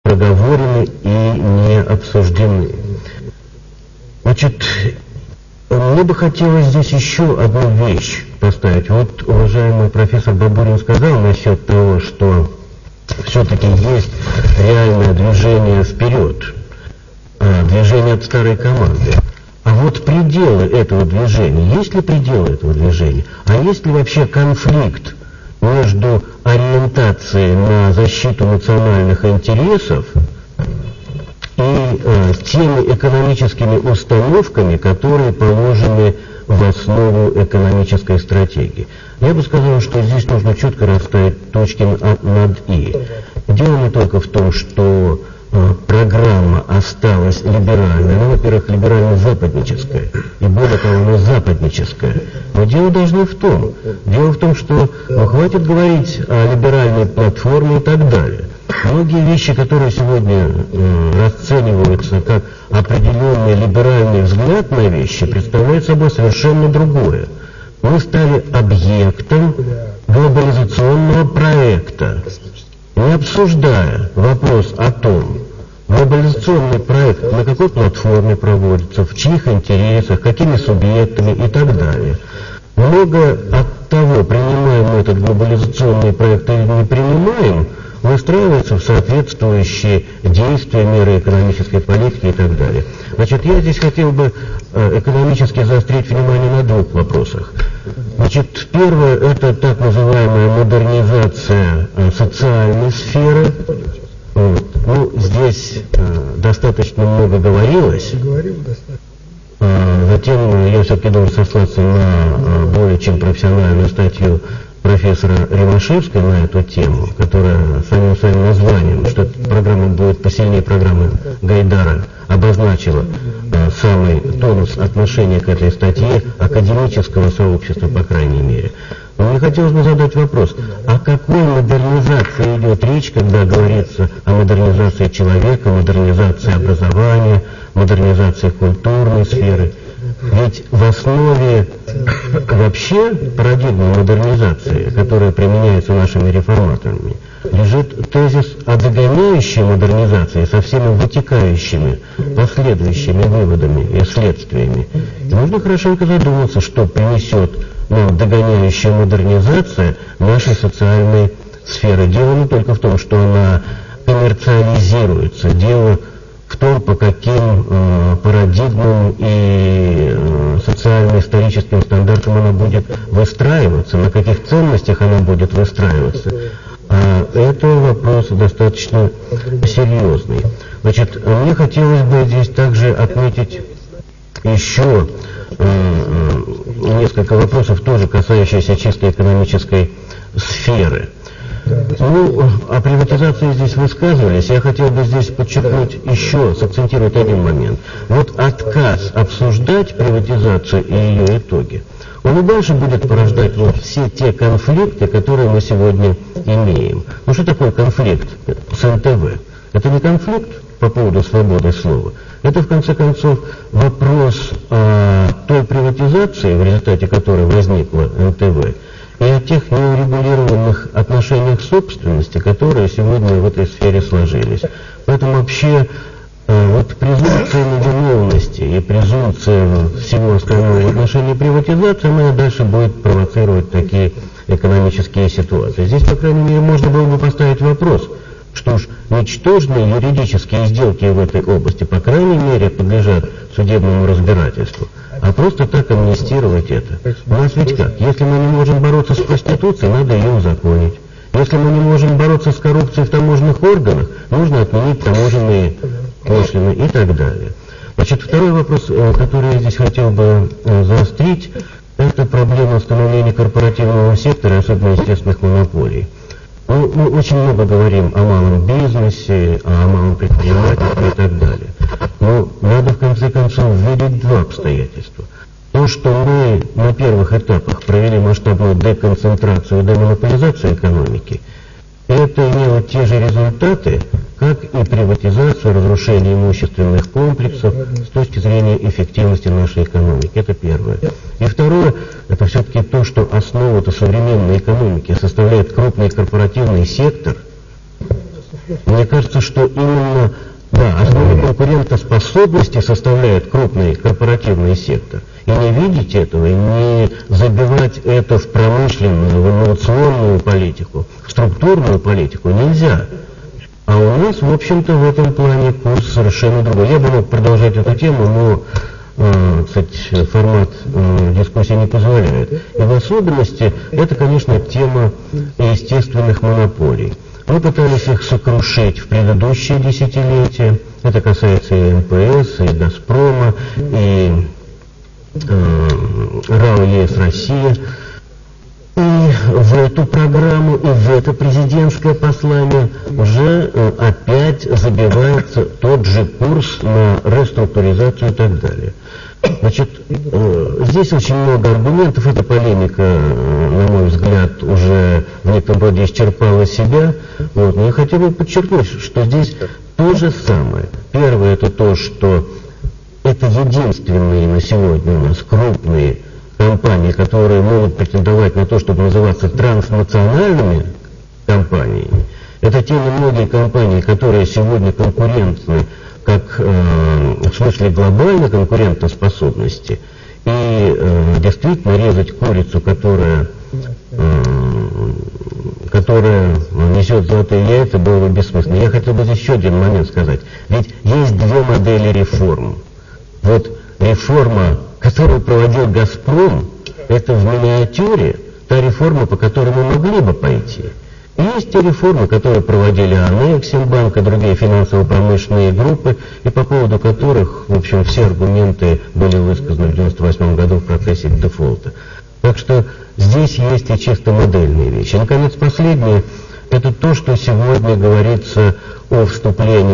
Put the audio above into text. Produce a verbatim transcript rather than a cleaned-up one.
проговорены и не обсуждены. Значит, мне бы хотелось здесь еще одну вещь поставить. Вот уважаемый профессор Бабурин сказал насчет того, что все-таки есть реальное движение вперед, движение от старой команды. А вот пределы этого движения, есть ли пределы этого движения? А есть ли вообще конфликт между ориентацией на защиту национальных интересов и э, теми экономическими установками, которые положены в основу экономической стратегии? Я бы сказал, что здесь нужно четко расставить точки над «и». Дело не только в том, что э, программа осталась либеральной, ну, во-первых, либерально-западническая, и более того, она западническая. Но дело должно в том, дело в том, что ну, хватит говорить о либеральной платформе и так далее. Многие вещи, которые сегодня э, расцениваются как определенный либеральный взгляд на вещи, представляют собой совершенно другое. Мы стали объектом глобализационного проекта, не обсуждая вопрос о том, глобализационный проект на какой платформе проводится, в чьих интересах, какими субъектами и так далее. Много от того, принимаем мы этот глобализационный проект или не принимаем, выстраивается в соответствующие действия, меры экономической политики и так далее. Значит, я здесь хотел бы э, экономически заострить внимание на двух вопросах. Значит, первое – это так называемая модернизация э, социальной сферы. Вот. Ну, здесь э, достаточно много говорилось. Э, затем я все-таки должен сослаться на э, более чем профессиональную статью профессора Римашевской на эту тему, которая самим своим названием, что эта программа будет посильнее программы Гайдара, обозначила э, самый тонус отношения к этой статье академического сообщества, по крайней мере. Но мне хотелось бы задать вопрос, о какой модернизации идет речь, когда говорится о модернизации человека, модернизации образования, модернизации культурной сферы? Ведь в основе вообще парадигмы модернизации, которая применяется нашими реформаторами, лежит тезис о догоняющей модернизации со всеми вытекающими последующими выводами и следствиями. И нужно хорошенько задуматься, что принесет нам догоняющая модернизация нашей социальной сферы. Дело не только в том, что она коммерциализируется, дело в том, по каким э, парадигмам и э, социально-историческим стандартам она будет выстраиваться, на каких ценностях она будет выстраиваться. А это вопрос достаточно серьезный. Значит, мне хотелось бы здесь также отметить еще э, несколько вопросов, тоже касающихся чисто экономической сферы. Ну, о приватизации здесь высказывались. Я хотел бы здесь подчеркнуть еще, сакцентировать один момент. Вот отказ обсуждать приватизацию и ее итоги, он и дальше будет порождать вот все те конфликты, которые мы сегодня имеем. Ну, что такое конфликт с эн тэ вэ? Это не конфликт по поводу свободы слова. Это, в конце концов, вопрос о той приватизации, в результате которой возникла эн тэ вэ, и о тех неурегулированных отношениях собственности, которые сегодня в этой сфере сложились. Поэтому вообще э, вот презумпция невиновности и презумпция всего остального в отношении приватизации, она дальше будет провоцировать такие экономические ситуации. Здесь, по крайней мере, можно было бы поставить вопрос, что уж ничтожные юридические сделки в этой области, по крайней мере, подлежат судебному разбирательству. А просто так амнистировать это. У нас ведь как? Если мы не можем бороться с проституцией, надо ее узаконить. Если мы не можем бороться с коррупцией в таможенных органах, нужно отменить таможенные пошлины и так далее. Значит, второй вопрос, который я здесь хотел бы заострить, это проблема становления корпоративного сектора, особенно естественных монополий. Ну, мы очень много говорим о малом бизнесе, о малом предпринимательстве и так далее. Но надо в конце концов видеть два обстоятельства. То, что мы на первых этапах провели масштабную деконцентрацию и демонополизацию экономики, это имело те же результаты, как и приватизация, разрушение имущественных комплексов с точки зрения эффективности нашей экономики. Это первое. И второе, это все-таки то, что основу современной экономики составляет крупный корпоративный сектор. Мне кажется, что именно, да, основу конкурентоспособности составляет крупный корпоративный сектор. И не видеть этого, и не забивать это в промышленную, в инновационную политику, в структурную политику нельзя. А у нас, в общем-то, в этом плане курс совершенно другой. Я бы мог продолжать эту тему, но, э, кстати, формат э, дискуссии не позволяет. И в особенности, это, конечно, тема естественных монополий. Мы пытались их сокрушить в предыдущие десятилетия. Это касается и эн пэ эс, и «Газпрома», и э, РАО «ЕС Россия». И в эту программу, и в это президентское послание уже э, опять забивается тот же курс на реструктуризацию и так далее. Значит, э, здесь очень много аргументов, эта полемика, э, на мой взгляд, уже в некотором роде исчерпала себя. Вот. Но я хотел бы подчеркнуть, что здесь то же самое. Первое — это то, что это единственные на сегодня у нас крупные компании, которые могут претендовать на то, чтобы называться транснациональными компаниями. Это те немногие компании, которые сегодня конкурентны, как э, в смысле глобальной конкурентоспособности, и э, действительно резать курицу, которая, э, которая несет золотые яйца, было бы бессмысленно. Я хотел бы еще один момент сказать. Ведь есть две модели реформ. Вот реформа, которую проводил «Газпром», это в миниатюре та реформа, по которой мы могли бы пойти. И есть те реформы, которые проводили Анексимбанк и другие финансово-промышленные группы, и по поводу которых, в общем, все аргументы были высказаны в девяносто восьмом году в процессе дефолта. Так что здесь есть и чисто модельные вещи. И, наконец, последнее, это то, что сегодня говорится о вступлении